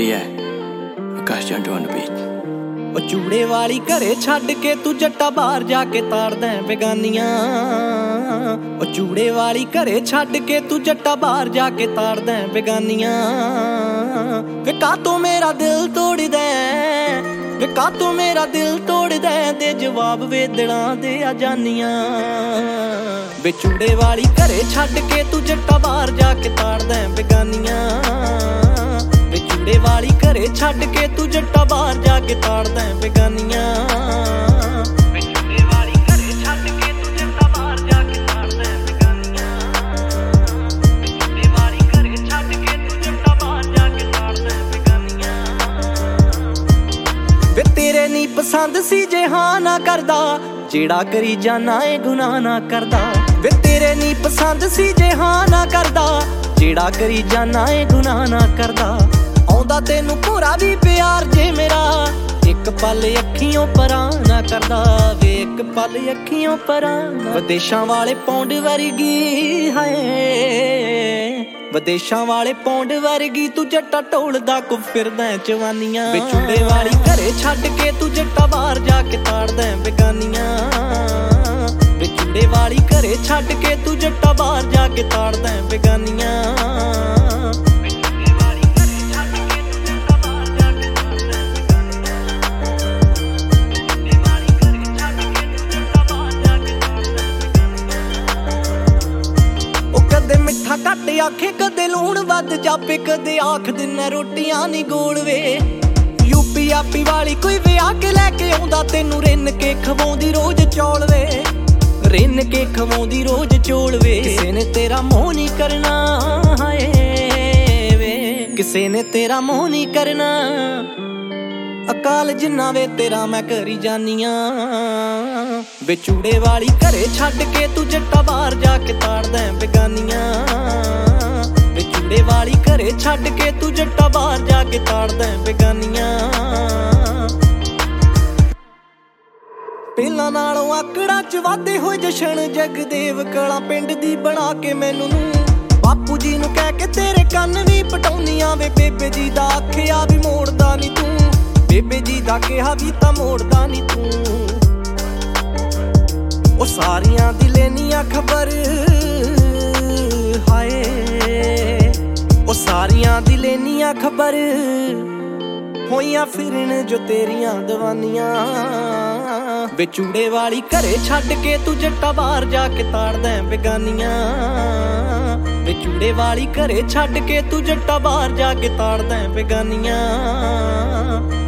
Akash Junto on the beat. ਉਹ ਚੂੜੇ ਵਾਲੀ ਘਰੇ ਛੱਡ ਕੇ ਤੂੰ ਜੱਟਾ ਬਾਹਰ ਜਾ ਕੇ ਤਾੜਦਾ ਬੇਗਾਨੀਆਂ। ਉਹ ਚੂੜੇ ਵਾਲੀ ਘਰੇ ਛੱਡ ਕੇ ਤੂੰ ਜੱਟਾ ਬਾਹਰ ਜਾ ਕੇ ਤਾੜਦਾ ਬੇਗਾਨੀਆਂ। ਵੇ ਕਾਤੋਂ ਮੇਰਾ ਦਿਲ ਤੋੜਦਾ, ਵੇ ਕਾਤੋਂ ਮੇਰਾ ਦਿਲ ਤੋੜਦਾ ਦੇ ਜਵਾਬ ਵੇ ਦਿਲਾਂ ਦੇ ਆ ਜਾਨੀਆਂ। ਵੇ ਚੂੜੇ ਵਾਲੀ ਘਰੇ ਛੱਡ ਕੇ ਤੂੰ ਜੱਟਾ ਬਾਹਰ ਜਾ ਕੇ ਤਾੜਦਾ ਬੇਗਾਨੀਆਂ। ਵੇ ਚੂੜੇ ਵਾਲੀ ਘਰੇ ਛੱਡ ਕੇ ਤੂੰ ਜੱਟਾ ਬਾਹਰ ਜਾ ਕੇ ਤਾੜਦਾ ਬੇਗਾਨੀਆਂ। ਵੇ ਚੂੜੇ ਵਾਲੀ ਘਰੇ ਛੱਡ ਕੇ ਤੂੰ ਜੱਟਾ ਬਾਹਰ ਜਾ ਕੇ ਤਾੜਦਾ ਬੇਗਾਨੀਆਂ। ਵੇ ਚੂੜੇ ਵਾਲੀ ਘਰੇ ਛੱਡ ਕੇ ਤੂੰ ਜੱਟਾ ਬਾਹਰ ਜਾ ਕੇ ਤਾੜਦਾ ਬੇਗਾਨੀਆਂ। ਵੇ ਤੇਰੇ ਨੀ ਪਸੰਦ ਸੀ ਜੇ ਹਾਂ ਨਾ ਕਰਦਾ, ਜਿਹੜਾ ਕਰੀ ਜਾਨਾ ਏ ਗੁਨਾਹ ਨਾ ਕਰਦਾ। ਵੇ ਤੇਰੇ ਨੀ ਪਸੰਦ ਸੀ ਜੇ ਹਾਂ ਨਾ ਕਰਦਾ, ਜਿਹੜਾ ਕਰੀ ਜਾਨਾ ਏ ਗੁਨਾਹ ਨਾ ਕਰਦਾ। ਆਉਂਦਾ ਤੈਨੂੰ ਪੂਰਾ ਵੀ ਪਿਆਰ ਜੇ ਮੇਰਾ, ਇੱਕ ਪਲ ਅੱਖੀਓਂ ਪਰਾਂ ਨਾ ਕਰਦਾ। ਵੇ ਇੱਕ ਪਲ ਅੱਖੀਓਂ ਪਰਾਂ। ਵਿਦੇਸ਼ਾਂ ਵਾਲੇ ਪੌਂਡ ਵਰਗੀ ਹਾਏ, ਵਿਦੇਸ਼ਾਂ ਵਾਲੇ ਪੌਂਡ ਵਰਗੀ ਤੂੰ ਜੱਟਾ ਢੋਲਦਾ ਕੋ ਫਿਰਦਾ ਜਵਾਨੀਆਂ। ਵੇ ਚੂੜੇ ਵਾਲੀ ਘਰੇ ਛੱਡ ਕੇ ਤੂੰ ਜੱਟਾ ਬਾਹਰ ਜਾ ਕੇ ਤਾੜਦਾ ਬੇਗਾਨੀਆਂ। ਵੇ ਚੂੜੇ ਵਾਲੀ ਘਰੇ ਛੱਡ ਕੇ ਤੂੰ ਜੱਟਾ ਬਾਹਰ ਜਾ ਕੇ ਤਾੜਦਾ ਬੇਗਾਨੀਆਂ। ਮਿੱਠਾ ਘੱਟ ਆਖੇ ਕਦੇ ਲੂਣ ਵੱਧ ਜਾਪੇ, ਕਦੇ ਆਖ ਦਿਨਾ ਰੋਟੀਆਂ ਨੀ ਗੋਲ ਵੇ। ਯੂਪੀ ਆਪੀ ਵਾਲੀ ਕੋਈ ਵਿਆਹ ਕੇ ਲੈ ਕੇ ਆਉਂਦਾ ਤੈਨੂੰ ਰਿੰਨ ਕੇ ਖਵਾਉਂਦੀ ਰੋਜ਼ ਚੌਲ ਵੇ। ਰਿੰਨ ਕੇ ਖਵਾਉਂਦੀ ਰੋਜ਼ ਚੌਲ ਵੇ। ਕਿਸੇ ਨੇ ਤੇਰਾ ਮੋਹ ਨੀ ਕਰਨਾ ਹਾਏ ਵੇ, ਕਿਸੇ ਨੇ ਤੇਰਾ ਮੋਹ ਨੀ ਕਰਨਾ। ਅਕਾਲ ਜਿੰਨਾ ਵੇ ਤੇਰਾ ਮੈਂ ਕਰੀ ਜਾਨੀਆਂ। ਵੇ ਚੂੜੇ ਵਾਲੀ ਘਰੇ ਛੱਡ ਕੇ ਤੂੰ ਜੱਟਾ ਬਾਹਰ ਜਾ ਕੇ ਤਾੜਦਾ ਬੇਗਾਨੀਆਂ। ਵੇ ਚੂੜੇ ਵਾਲੀ ਘਰੇ ਛੱਡ ਕੇ ਤੂੰ ਜੱਟਾ ਬਾਹਰ ਜਾ ਕੇ ਤਾੜਦਾ ਬੇਗਾਨੀਆਂ। ਪਹਿਲਾਂ ਨਾਲੋਂ ਆਕੜਾਂ ਚ ਵਾਧੇ ਹੋਏ ਜਸ਼ਨ, ਜਗਦੇਵ ਕਲਾਂ ਪਿੰਡ ਦੀ ਬਣਾ ਕੇ ਮੈਨੂੰ ਬਾਪੂ ਜੀ ਨੂੰ ਕਹਿ ਕੇ ਤੇਰੇ ਕੰਨ ਵੀ ਪਟਾਉਣੀਆਂ। ਵੇ ਬੇਬੇ ਜੀ ਦਾ ਆਖਿਆ ਵੀ ਮੋੜਦਾ ਨੀ ਤੂੰ, ਬੇਬੇ ਜੀ ਦਾ ਕਿਹਾ ਵੀ ਤਾਂ ਮੋੜਦਾ ਨੀ ਤੂੰ। ਉਹ ਸਾਰੀਆਂ ਦੀ ਲੈਨੀਆਂ ਖਬਰ ਹਾਏ, ਉਹ ਸਾਰੀਆਂ ਦੀ ਲੈਨੀਆਂ ਖਬਰ ਹੋਈਆਂ ਫਿਰਨ ਜੋ ਤੇਰੀਆਂ ਦੀਵਾਨੀਆਂ। ਵੇ ਚੂੜੇ ਵਾਲੀ ਘਰੇ ਛੱਡ ਕੇ ਤੂੰ ਜੱਟਾ ਬਾਹਰ ਜਾ ਕੇ ਤਾੜਦਾ ਬੇਗਾਨੀਆਂ। ਵੇ ਚੂੜੇ ਵਾਲੀ ਘਰੇ ਛੱਡ ਕੇ ਤੂੰ ਜੱਟਾ ਬਾਹਰ ਜਾ ਕੇ ਤਾੜਦਾ ਬੇਗਾਨੀਆਂ।